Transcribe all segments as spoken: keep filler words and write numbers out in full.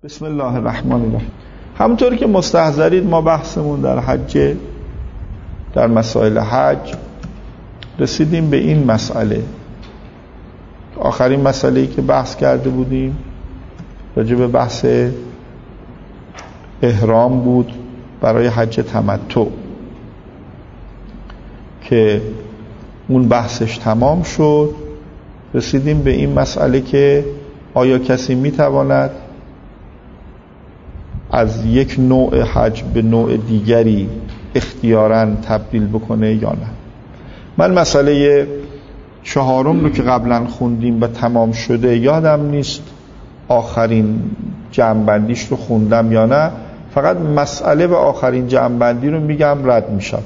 بسم الله الرحمن الرحیم. همونطوری که مستحضرید ما بحثمون در حج، در مسائل حج رسیدیم به این مسئله. آخرین مسئله‌ای که بحث کرده بودیم راجع به بحث احرام بود برای حج تمتع که اون بحثش تمام شد. رسیدیم به این مسئله که آیا کسی میتواند از یک نوع حج به نوع دیگری اختیاراً تبدیل بکنه یا نه. من مسئله چهارم رو که قبلا خوندیم و تمام شده یادم نیست آخرین جمع‌بندیش رو خوندم یا نه، فقط مسئله و آخرین جمع‌بندی رو میگم رد میشم.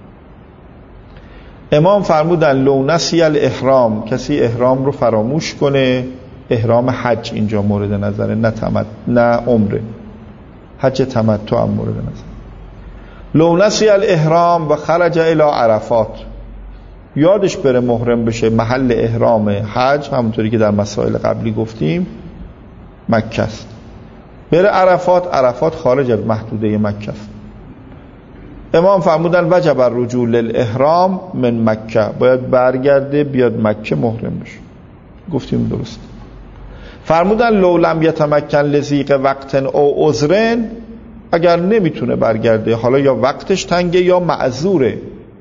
امام فرمودن لو نسی الاحرام، کسی احرام رو فراموش کنه، احرام حج اینجا مورد نظره، نه تمت... نه عمره، حج تمتع هم مورد نظر. لو نسی الاحرام و خرج الی عرفات، یادش بره محرم بشه، محل احرام حج همونطوری که در مسائل قبلی گفتیم مکه است، بره عرفات، عرفات خارج از محدوده مکه است. امام فرمودن وجب الرجوع للاحرام من مکه، باید برگرده بیاد مکه محرم بشه. گفتیم درست. فرمودن لو لم یتمکن لضیق وقت او عذر، اگر نمیتونه برگرده، حالا یا وقتش تنگه یا معذوره،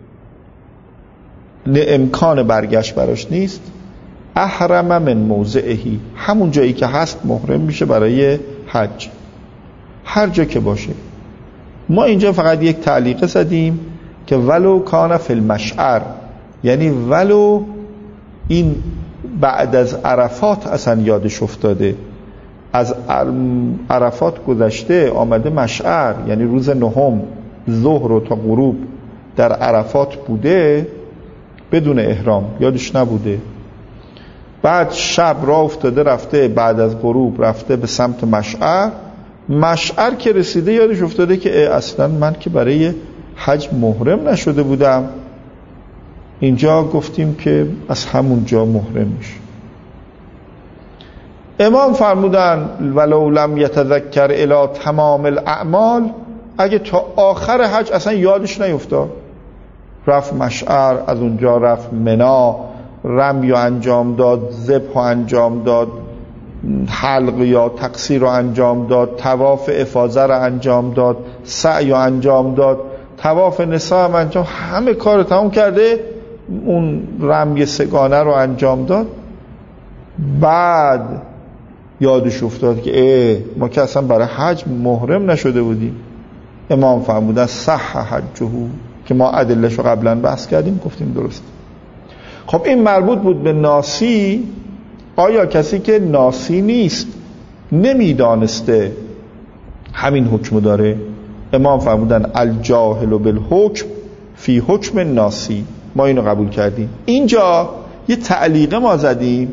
امکان برگشت براش نیست، احرم من موضعهی، همون جایی که هست محرم میشه برای حج، هر جا که باشه. ما اینجا فقط یک تعلیق زدیم که ولو کان فی المشعر، یعنی ولو این بعد از عرفات اصلا یادش افتاده، از عرفات گذشته آمده مشعر، یعنی روز نهم ظهر و تا غروب در عرفات بوده بدون احرام، یادش نبوده، بعد شب راه افتاده رفته، بعد از غروب رفته به سمت مشعر، مشعر که رسیده یادش افتاده که اصلا من که برای حج محرم نشده بودم. اینجا گفتیم که از همون جا محرم میشه. امام فرمودن ولو لم یتذکر الی تمام الاعمال، اگه تا آخر حج اصلا یادش نیفتاد، رفت مشعر، از اونجا رفت منا، رمی رو انجام داد، ذبح رو انجام داد، حلق یا تقصیر رو انجام داد، طواف افاضه رو انجام داد، سعی رو انجام داد، طواف نساء هم انجام، همه کار رو تمام کرده، اون رمی سگانه رو انجام داد، بعد یادش افتاد که ای ما که اصلا برای حج محرم نشده بودیم. امام فرمودن صح حجه، که ما ادله‌اش رو قبلا بحث کردیم، گفتیم درست. خب این مربوط بود به ناسی. آیا کسی که ناسی نیست، نمیدانسته، همین حکم داره؟ امام فرمودن الجاهل بالحکم فی حکم ناسی، ما اینو قبول کردیم. اینجا یه تعلیقه ما زدیم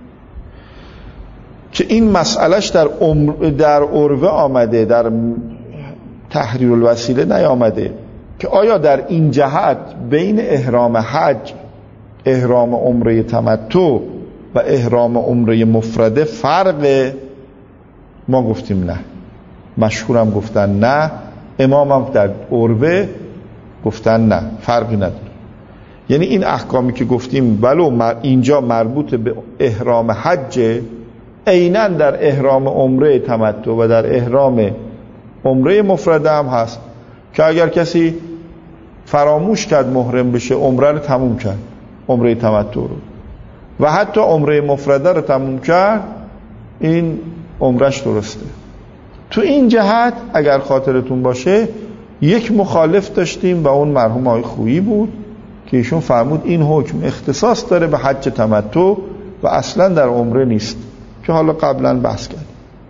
که این مسئلهش در عمر در عروه آمده، در تحریر الوسیله نیامده، که آیا در این جهت بین احرام حج، احرام عمره تمتع و احرام عمره مفرده فرق؟ ما گفتیم نه، مشهورم گفتن نه، امام هم در عروه گفتن نه، فرقی نداره. یعنی این احکامی که گفتیم ولو اینجا مربوط به احرام حج، عیناً در احرام عمره تمتع و در احرام عمره مفرده هم هست، که اگر کسی فراموش کرد محرم بشه، عمره رو تموم کرد، عمره تمتع رو، و حتی عمره مفرده رو تموم کرد، این عمرش درسته. تو این جهت اگر خاطرتون باشه یک مخالف داشتیم و اون مرحوم آقای خویی بود که ایشون فرمود این حکم اختصاص داره به حج تمتع و اصلا در عمره نیست، که حالا قبلا بحث کردیم.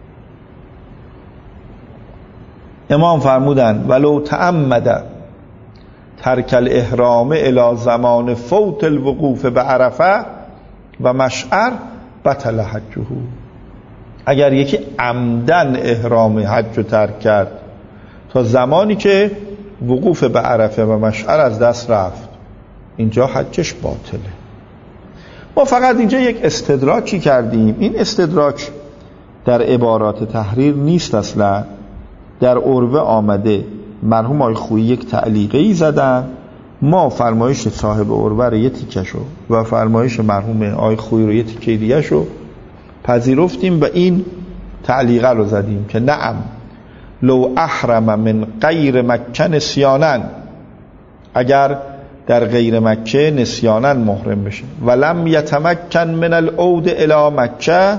امام فرمودن ولو تعمد ترک الاحرام الی زمان فوت الوقوف به عرفه و مشعر بطل حجه، اگر یکی عمدن احرام حج رو ترک کرد تا زمانی که وقوف به عرفه و مشعر از دست رفت، اینجا حجش باطله. ما فقط اینجا یک استدراکی کردیم. این استدراک در عبارات تحریر نیست اصلا. در عروه آمده مرحوم آقای خویی یک تعلیقه ای زدن، ما فرمایش صاحب عروه رو یه تیکشو و فرمایش مرحوم آقای خویی رو یه تیکه دیگه‌شو پذیرفتیم و این تعلیقه رو زدیم که نعم لو احرم من غیر مکه نسیانا، اگر در غیر مکه نسیانا محرم بشه، ولم یتمکن من العود الی مکه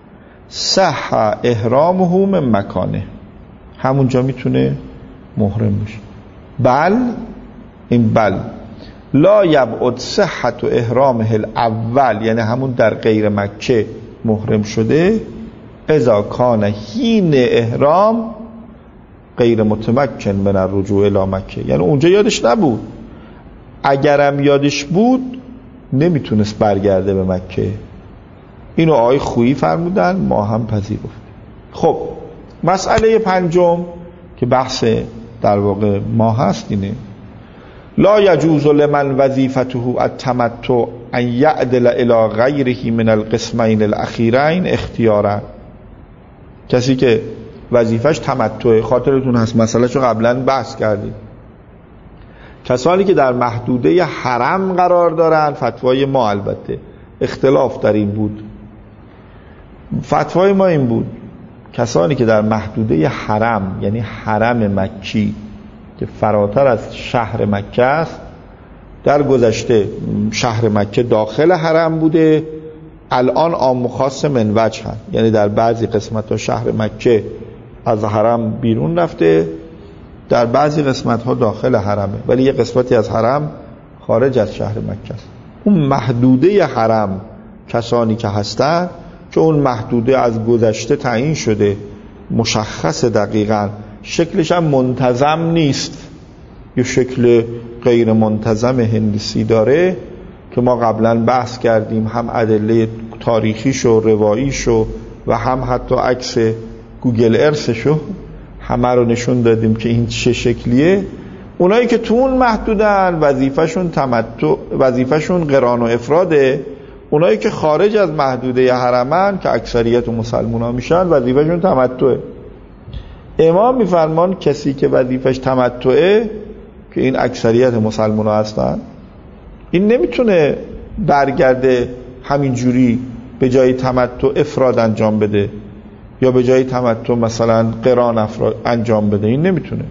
صح احرامه من مکانه، همونجا میتونه محرم بشه. بل این بل لا یبعد صحت احرامه الاول، یعنی همون در غیر مکه محرم شده، اذا کان حین احرام غیر متمکن من الرجوع الی مکه، یعنی اونجا یادش نبود، اگرم یادش بود نمیتونست برگرده به مکه. اینو آقای خویی فرمودن، ما هم پذیرفتیم. خب مسئله پنجم که بحث در واقع ما هست اینه لا یجوز لمن وظیفته التمتع ان یعدل الی غیره من القسمین الاخیرین اختیارا. کسی که وظیفش تمتع، خاطرتون هست مسئلهشو قبلا بحث کردیم، کسانی که در محدوده حرم قرار دارن، فتوای ما البته اختلاف در این بود، فتوای ما این بود کسانی که در محدوده حرم، یعنی حرم مکی که فراتر از شهر مکه است، در گذشته شهر مکه داخل حرم بوده، الان عام و خاص من وجه هست، یعنی در بعضی قسمت ها شهر مکه از حرم بیرون رفته، در بعضی قسمت ها داخل حرمه، ولی یه قسمتی از حرم خارج از شهر مکه است. اون محدوده حرم کسانی که هستن، که اون محدوده از گذشته تعیین شده، مشخص دقیقاً، شکلش هم منتظم نیست، یه شکل غیر منتظم هندسی داره که ما قبلا بحث کردیم، هم ادله تاریخیشو، رواییشو و هم حتی عکس گوگل ارثشو همه رو نشون دادیم که این چه شکلیه. اونایی که تو اون محدودن وظیفهشون تمتع، وظیفهشون قران و افراده. اونایی که خارج از محدوده حرمن که اکثریت مسلمان ها میشن وظیفهشون تمتعه. امام میفرمان کسی که وظیفش تمتعه، که این اکثریت مسلمان ها هستن، این نمیتونه برگرده همینجوری به جای تمتع افراد انجام بده یا به جای تمتع مثلا قران افراد انجام بده، این نمیتونه.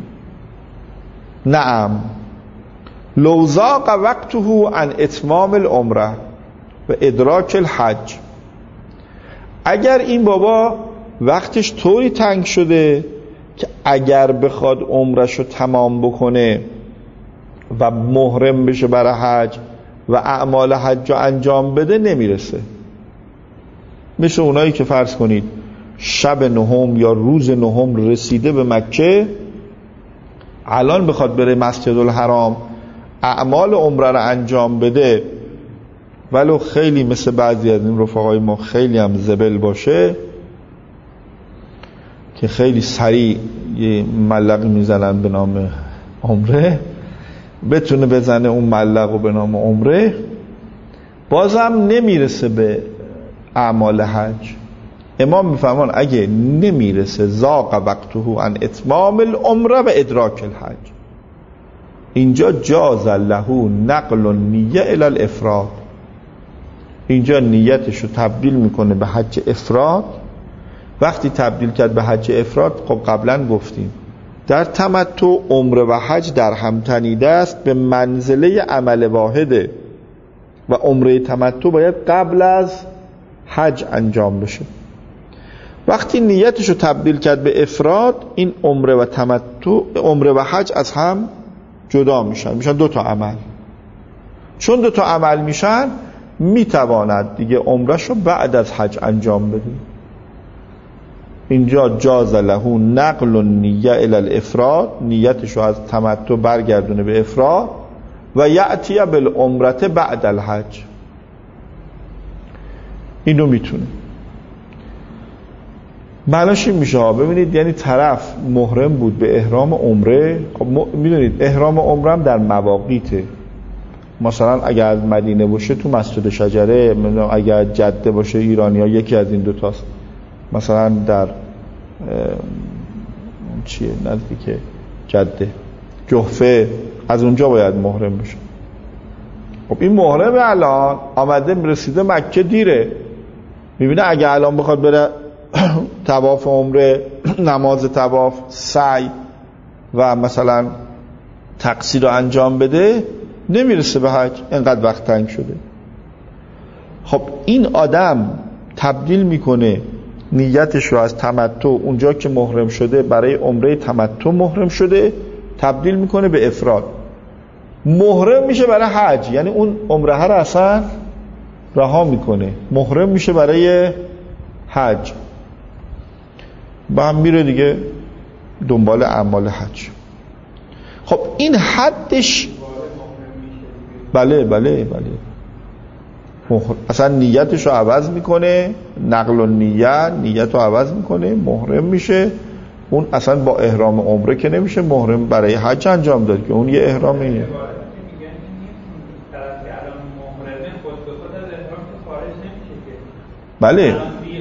نعم لو ضاق وقته عن اتمام العمره و ادراک الحج، اگر این بابا وقتش طوری تنگ شده که اگر بخواد عمرشو تمام بکنه و محرم بشه برای حج و اعمال حج رو انجام بده نمیرسه، مثل اونایی که فرض کنید شب نهم یا روز نهم رسیده به مکه، الان بخواد بره مسجد الحرام اعمال عمره رو انجام بده، ولو خیلی مثل بعضی از این رفقای ما خیلی هم زبل باشه که خیلی سریع یه ملقی میزنن به نام عمره، بتونه بزنه اون ملقو به نام عمره، بازم نمیرسه به اعمال حج. امام میفرمان اگه نمیرسه ضاق وقته عن اتمام العمره و ادراک الحج، اینجا جاز له نقل النیه الی الافراد، اینجا نیتش رو تبدیل میکنه به حج افراد. وقتی تبدیل کرد به حج افراد، خب قبلا گفتیم در تمتع عمره و حج در هم تنیده است، به منزله عمل واحده و عمره تمتع باید قبل از حج انجام بشه. وقتی نیتش رو تبدیل کرد به افراد، این عمره و تمتع، عمره و حج از هم جدا میشن، میشن دو تا عمل. چون دو تا عمل میشن، میتواند دیگه عمرهشو بعد از حج انجام بده. اینجا جاز له نقل النیه الی الافراد، نیتشو از تمتع برگردونه به افراد، و یأتی بالعمره بعد الحج، اینو میتونه. معناش این میشه، ببینید یعنی طرف محرم بود به احرام عمره، خب میدونید احرام عمره هم در مواقیته، مثلا اگر از مدینه باشه تو مسجد شجره، اگر جده باشه ایرانیا یکی از این دوتاست، مثلا در چیه نزدیک جده جحفه، از اونجا باید محرم بشه. خب این محرم الان آمده رسیده مکه دیره، میبینه اگه الان بخواد بره طواف عمره، نماز طواف، سعی و مثلا تقصیر رو انجام بده، نمیرسه به حج، اینقدر وقت تنگ شده. خب این آدم تبدیل میکنه نیتش رو از تمتع، اونجا که محرم شده برای عمره تمتع محرم شده، تبدیل میکنه به افراد، محرم میشه برای حج. یعنی اون عمره رو اصلا رها میکنه، محرم میشه برای حج، با هم میره دیگه دنبال اعمال حج. خب این حدش بله بله بله اصلا نیتش رو عوض میکنه، نقل النیت، نیت رو عوض میکنه، محرم میشه. اون اصلا با احرام عمره که نمیشه محرم برای حج انجام داد، که اون یه احرامیه. بله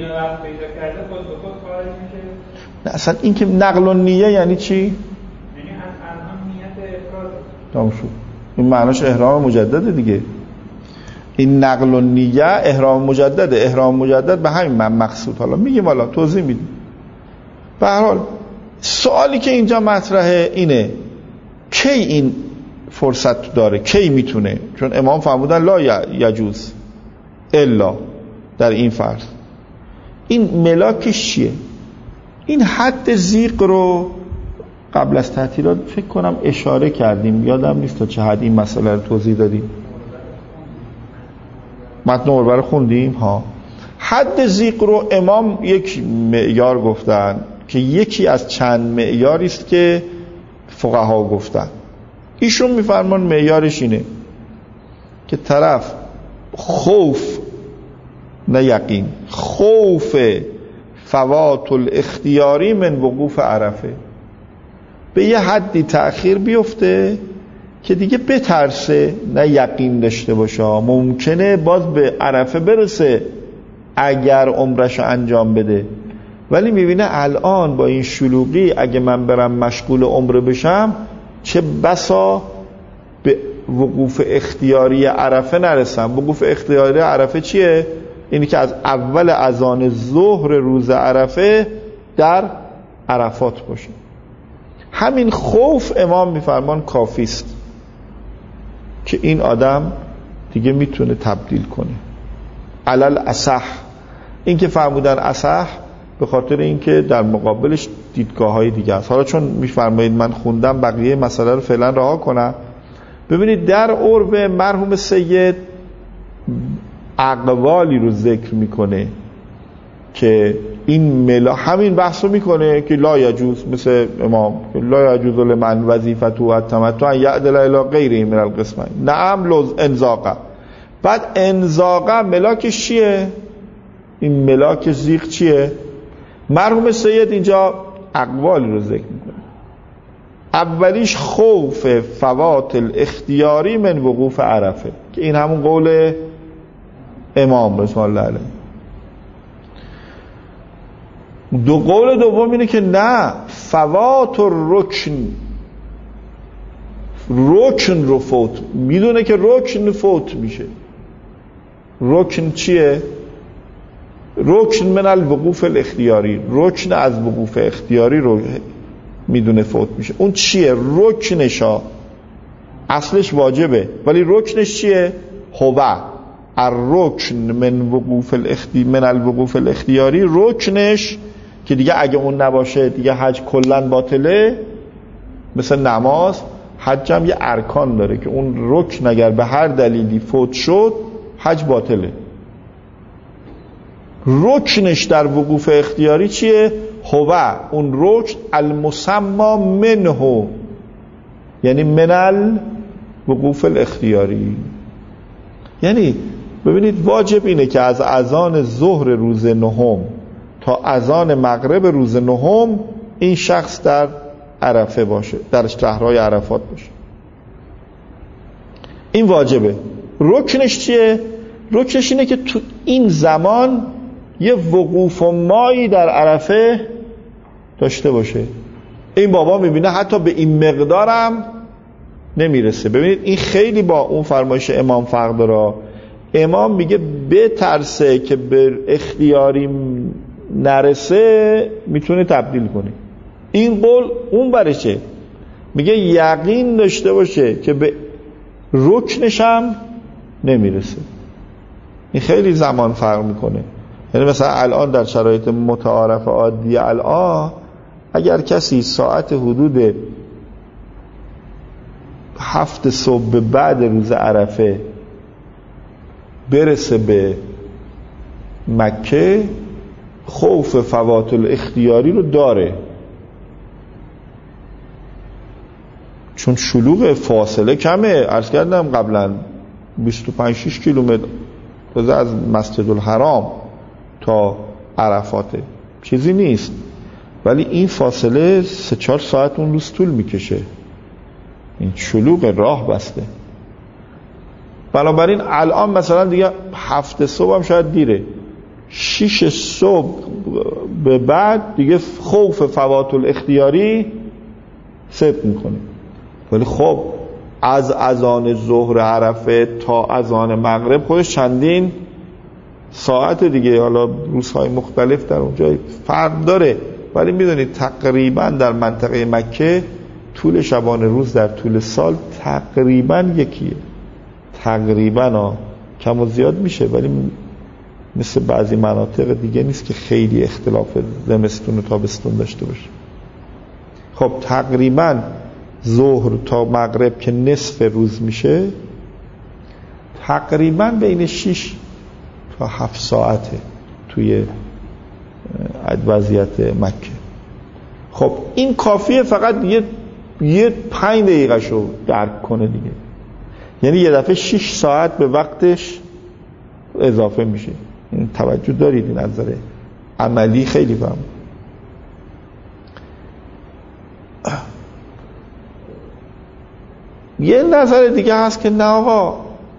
نه اصلا این که نقل النیه یعنی چی؟ یعنی الان نیت افراد تمام شد. این معناش احرام مجدده دیگه. این نقل النیه احرام مجدده. احرام مجدد به همین من مقصود. حالا میگیم، حالا توضیح میدیم. به هر حال سوالی که اینجا مطرحه اینه کی این فرصت داره، کی میتونه؟ چون امام فرمودن لا یجوز الا در این فرض. این ملاکش چیه؟ این حد زیق رو قبل از تعطیلات فکر کنم اشاره کردیم، یادم نیست تا چه حد این مسئله رو توضیح دادیم. متن عربه رو خوندیم ها. حد زیق رو امام یک معیار گفتن که یکی از چند معیاری است که فقها گفتن. ایشون میفرمان معیارش اینه که طرف خوف نه یقین، خوف فوات الاختیاری من وقوف عرفه، به یه حدی تأخیر بیفته که دیگه بترسه، نه یقین داشته باشه. ممکنه باز به عرفه برسه اگر عمرش انجام بده، ولی میبینه الان با این شلوغی اگه من برم مشغول عمره بشم، چه بسا به وقوف اختیاری عرفه نرسم. وقوف اختیاری عرفه چیه؟ اینی که از اول اذان ظهر روز عرفه در عرفات باشه. همین خوف امام میفرمان کافی است که این آدم دیگه میتونه تبدیل کنه. علل اصح، این که فرمودن اصح به خاطر اینکه در مقابلش دیدگاه های دیگه است. حالا چون میفرمایید من خوندم بقیه مسئله رو فعلا رها کنم. ببینید در عرب مرحوم سید اقوالی رو ذکر میکنه که این ملا همین بحث رو میکنه که لا یجوز، مثل امام لا یجوز لمن وظیفته التمتع ان یعدل الی غیره من القسمین. نعم لوز انزاقه. بعد انزاقه ملاکش چیه؟ این ملاک زیق چیه؟ مرحوم سید اینجا اقوالی رو ذکر میکنه. اولیش خوف فوات الاختیاری من وقوف عرفه، که این همون قول امام رسول الله علیه. دو قول دوم اینه که نه، فوات الرکن، رکن رو فوت میدونه که رکن فوت میشه. رکن چیه؟ رکن من الوقوف الاختیاری، رکن از وقوف اختیاری رو میدونه فوت میشه. اون چیه؟ رکنشا اصلش واجبه ولی رکنش چیه؟ هوه الرکن من وقوف الاختی من الوقوف الاختیاری، رکنش که دیگه اگه اون نباشه دیگه حج کلن باطله. مثل نماز، حج هم یه ارکان داره که اون رکن اگر به هر دلیلی فوت شد حج باطله. رکنش در وقوف اختیاری چیه؟ هوه اون رکن المسمى منه، یعنی من الوقوف الاختیاری. یعنی ببینید واجب اینه که از اذان ظهر روز نهم تا اذان مغرب روز نهم این شخص در عرفه باشه، در صحرای عرفات باشه. این واجبه. رکنش چیه؟ رکنش اینه که تو این زمان یه وقوف و مایی در عرفه داشته باشه. این بابا میبینه حتی به این مقدارم نمیرسه. ببینید این خیلی با اون فرمایش امام فرق داره. امام میگه بترسه که به اختیاری نرسه میتونه تبدیل کنه. این قول اون برشه میگه یقین داشته باشه که به رکنشم نمیرسه. این خیلی زمان فرق میکنه. یعنی مثلا الان در شرایط متعارف عادی الان اگر کسی ساعت حدود هفت صبح بعد روز عرفه برسه به مکه، خوف فوات الاختیاری رو داره، چون شلوغ فاصله کمه. عرض کردم قبلا بیست و پنج شش کیلومتر از مسجد الحرام تا عرفاته، چیزی نیست. ولی این فاصله سه چهار ساعت اون روز طول میکشه. این شلوغ راه بسته. بنابراین الان مثلا دیگه هفت صبح هم شاید دیره، شیش صبح به بعد دیگه خوف فوات الاختیاری ثبت میکنه. ولی خب از اذان ظهر عرفه تا اذان مغرب خودش چندین ساعت دیگه، حالا روزهای مختلف در اونجا فرق داره. ولی میدونید تقریبا در منطقه مکه طول شبانه روز در طول سال تقریبا یکیه. تقریبا ها کم و زیاد میشه، ولی مثل بعضی مناطق دیگه نیست که خیلی اختلاف زمستون و تابستون داشته باشه. خب تقریبا ظهر تا مغرب که نصف روز میشه تقریبا بین شش تا هفت ساعته توی وضعیت مکه. خب این کافیه فقط یه یه پنج دقیقه شو درک کنه دیگه. یعنی یه دفعه شش ساعت به وقتش اضافه میشه. این توجه دارید؟ این نظر عملی خیلی فهم. یه نظر دیگه هست که نه آقا،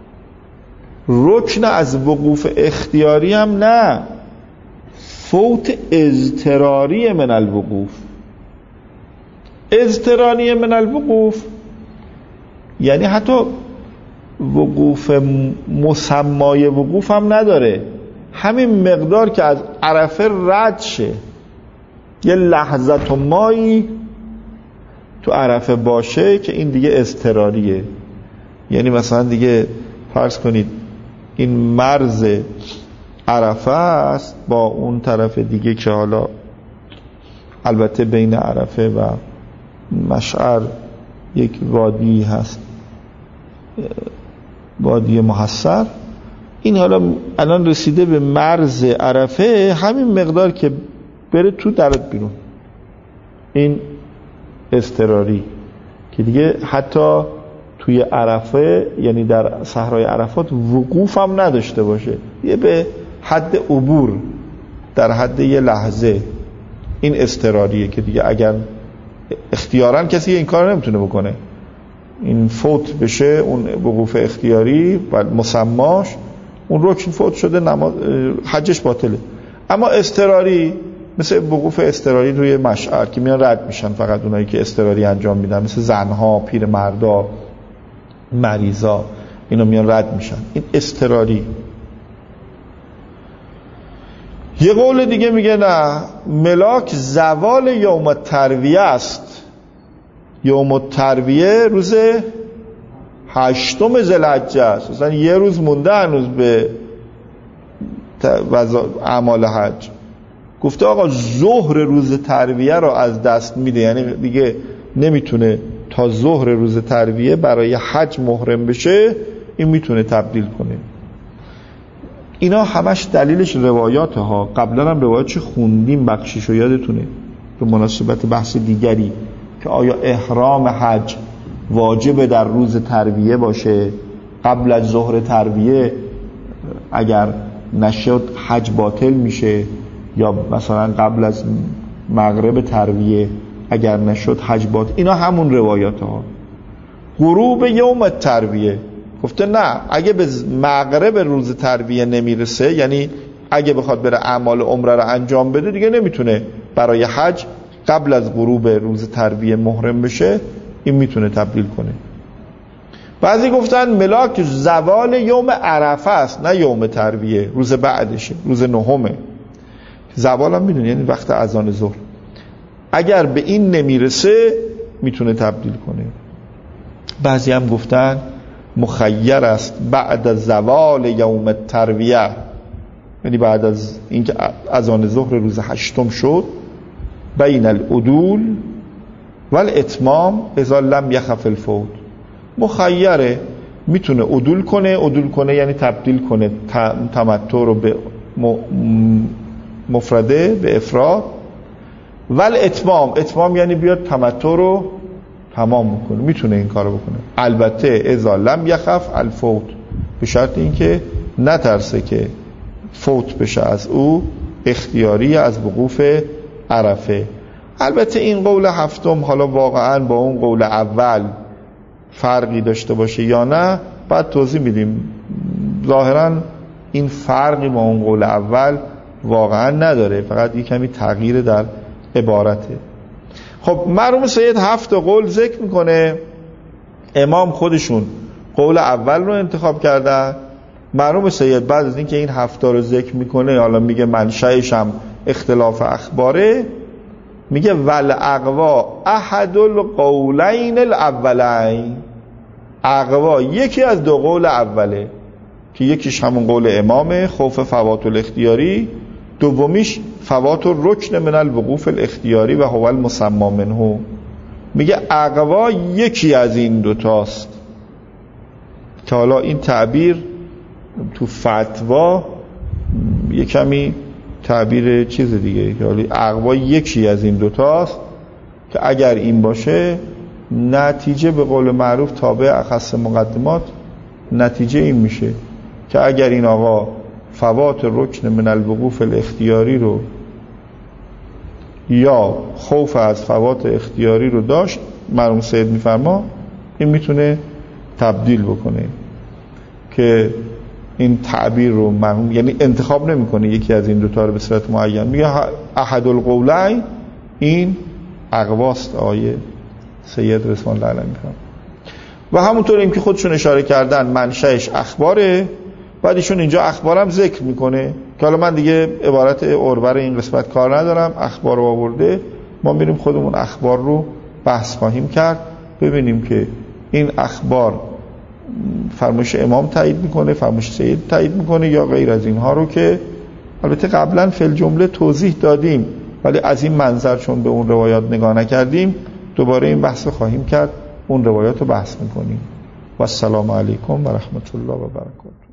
رکن از وقوف اختیاری هم نه، فوت اضطراری من الوقوف. اضطراری من الوقوف یعنی حتی وقوف مسمای وقوف هم نداره، همین مقدار که از عرفه رد شه، یه لحظت و مایی تو عرفه باشه که این دیگه اضطراریه. یعنی مثلا دیگه فرض کنید این مرز عرفه است با اون طرف دیگه که حالا البته بین عرفه و مشعر یک وادی هست، وادی محصر. این حالا الان رسیده به مرز عرفه، همین مقدار که بره تو درت بیرون، این اضطراری که دیگه حتی توی عرفه یعنی در صحرای عرفات وقوف هم نداشته باشه، یه به حد عبور در حد یه لحظه، این اضطراریه که دیگه اگر اختیاراً کسی این کار نمیتونه بکنه، این فوت بشه اون وقوف اختیاری و مسماش، اون رکن فوت شده، نماز حجش باطله. اما اضطراری مثل وقوف اضطراری روی مشعر که میان رد میشن فقط اونایی که اضطراری انجام میدن، مثل زنها، پیرمردا، مریضا، اینا میان رد میشن، این اضطراری. یه قول دیگه میگه نه، ملاک زوال یوم الترویه است. یوم الترویه روز هشتم ذوالحجه است، مثلا یه روز مونده هنوز به اعمال حج. گفته آقا ظهر روز ترویه رو از دست میده، یعنی دیگه نمیتونه تا ظهر روز ترویه برای حج محرم بشه، این میتونه تبدیل کنه. اینا همش دلیلش روایات ها. قبلا هم روایات چه خوندیم بخشیشو یادتونه به مناسبت بحث دیگری که آیا احرام حج واجب در روز ترویه باشه، قبل از ظهر ترویه اگر نشد حج باطل میشه، یا مثلا قبل از مغرب ترویه اگر نشد حج باطل. اینا همون روایات ها. غروب یوم ترویه گفته نه، اگه به مغرب روز ترویه نمیرسه، یعنی اگه بخواد بره اعمال عمره رو انجام بده دیگه نمیتونه برای حج قبل از غروب روز ترویه محرم بشه، این میتونه تبدیل کنه. بعضی گفتن ملاک زوال یوم عرفه است، نه یوم ترویه، روز بعدشه، روز نهمه. زوال هم میدونی یعنی وقت اذان ظهر. اگر به این نمیرسه میتونه تبدیل کنه. بعضی هم گفتن مخیر است بعد از زوال یوم ترویه، یعنی بعد از اینکه اذان ظهر روز هشتم شد، بین العدول والاتمام اذا لم یخف الفوت. مخیره، میتونه عدول کنه. عدول کنه یعنی تبدیل کنه تمتع رو به مفرده، به افراد. والاتمام، اتمام یعنی بیاد تمتع رو تمام میکنه، میتونه این کارو بکنه. البته اذا لم یخف الفوت، به شرط اینکه نترسه که فوت بشه از او، اختیاری از وقوف عرفه. البته این قول هفتم حالا واقعا با اون قول اول فرقی داشته باشه یا نه بعد توضیح میدیم. ظاهرا این فرقی با اون قول اول واقعا نداره، فقط یک کمی تغییر در عبارته. خب مرحوم سید هفت قول ذکر میکنه. امام خودشون قول اول رو انتخاب کردن. مرحوم سید بعد از اینکه این هفتا رو ذکر میکنه، حالا میگه منشأش هم اختلاف اخباره، میگه ول اقوا احد القولین الاولین. اقوا یکی از دو قول اوله که یکیش همون قول امامه، خوف فوات الاختیاری، دومیش فوات الرکن من الوقوف الاختیاری و هو المسمى منه. میگه اقوا یکی از این دوتاست که حالا این تعبیر تو فتوا یه کمی تعبیر چیز دیگه، که حالا اقوا یکی از این دوتاست که اگر این باشه نتیجه به قول معروف تابع اخص مقدمات، نتیجه این میشه که اگر این آقا فوات رکن من الوقوف الاختیاری رو یا خوف از فوات اختیاری رو داشت، مرحوم سید میفرما این میتونه تبدیل بکنه که این تعبیر رو مرحوم یعنی انتخاب نمیکنه یکی از این دوتا رو به صورت معین، میگه احد القولین این اقواست آیه سید رضوان الله علیه میفرما. و همونطور این که خودشون اشاره کردن منشأش اخباره، بعد ایشون اینجا اخبارم ذکر میکنه که حالا من دیگه عبارت عربه این قسمت کار ندارم، اخبار رو آورده، ما میریم خودمون اخبار رو بحث خواهیم کرد، ببینیم که این اخبار فرمایش امام تایید میکنه، فرمایش سید تایید میکنه یا غیر از اینها رو که البته قبلا فی الجمله توضیح دادیم، ولی از این منظر چون به اون روایات نگاه نکردیم دوباره این بحث رو خواهیم کرد، اون روایات رو بحث میکنیم. و السلام علیکم و رحمت الله و برکاته.